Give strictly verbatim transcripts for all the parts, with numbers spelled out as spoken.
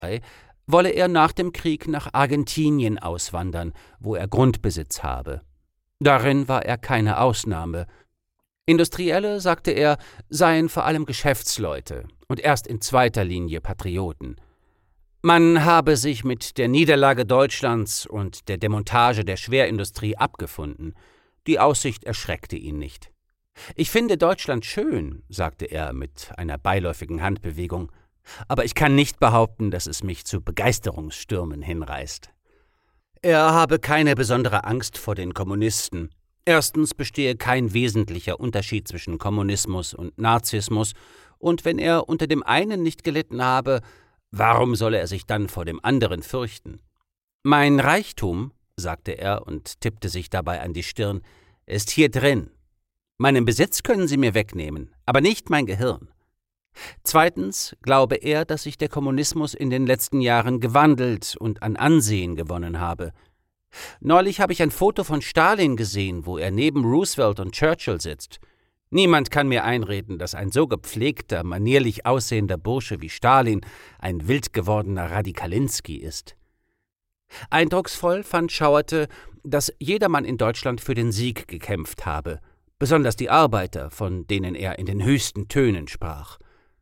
wolle er nach dem Krieg nach Argentinien auswandern, wo er Grundbesitz habe. Darin war er keine Ausnahme. Industrielle, sagte er, seien vor allem Geschäftsleute und erst in zweiter Linie Patrioten. Man habe sich mit der Niederlage Deutschlands und der Demontage der Schwerindustrie abgefunden. Die Aussicht erschreckte ihn nicht. »Ich finde Deutschland schön«, sagte er mit einer beiläufigen Handbewegung, »aber ich kann nicht behaupten, dass es mich zu Begeisterungsstürmen hinreißt.« Er habe keine besondere Angst vor den Kommunisten. Erstens bestehe kein wesentlicher Unterschied zwischen Kommunismus und Nazismus, und wenn er unter dem einen nicht gelitten habe, warum solle er sich dann vor dem anderen fürchten? »Mein Reichtum«, sagte er und tippte sich dabei an die Stirn, »ist hier drin. Meinen Besitz können Sie mir wegnehmen, aber nicht mein Gehirn.« Zweitens glaube er, dass sich der Kommunismus in den letzten Jahren gewandelt und an Ansehen gewonnen habe. Neulich habe ich ein Foto von Stalin gesehen, wo er neben Roosevelt und Churchill sitzt. Niemand kann mir einreden, dass ein so gepflegter, manierlich aussehender Bursche wie Stalin ein wild gewordener Radikalinski ist. Eindrucksvoll fand Schauerte, dass jedermann in Deutschland für den Sieg gekämpft habe, besonders die Arbeiter, von denen er in den höchsten Tönen sprach.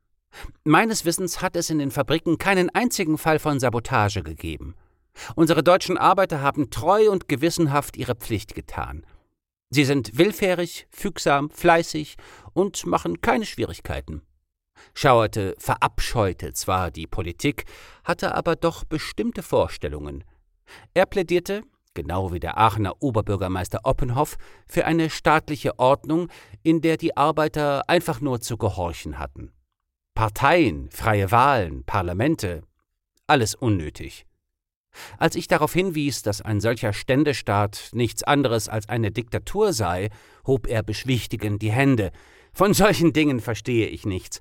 Meines Wissens hat es in den Fabriken keinen einzigen Fall von Sabotage gegeben. Unsere deutschen Arbeiter haben treu und gewissenhaft ihre Pflicht getan. Sie sind willfährig, fügsam, fleißig und machen keine Schwierigkeiten. Schauerte verabscheute zwar die Politik, hatte aber doch bestimmte Vorstellungen. Er plädierte, genau wie der Aachener Oberbürgermeister Oppenhoff, für eine staatliche Ordnung, in der die Arbeiter einfach nur zu gehorchen hatten. Parteien, freie Wahlen, Parlamente, alles unnötig. Als ich darauf hinwies, dass ein solcher Ständestaat nichts anderes als eine Diktatur sei, hob er beschwichtigend die Hände. »Von solchen Dingen verstehe ich nichts.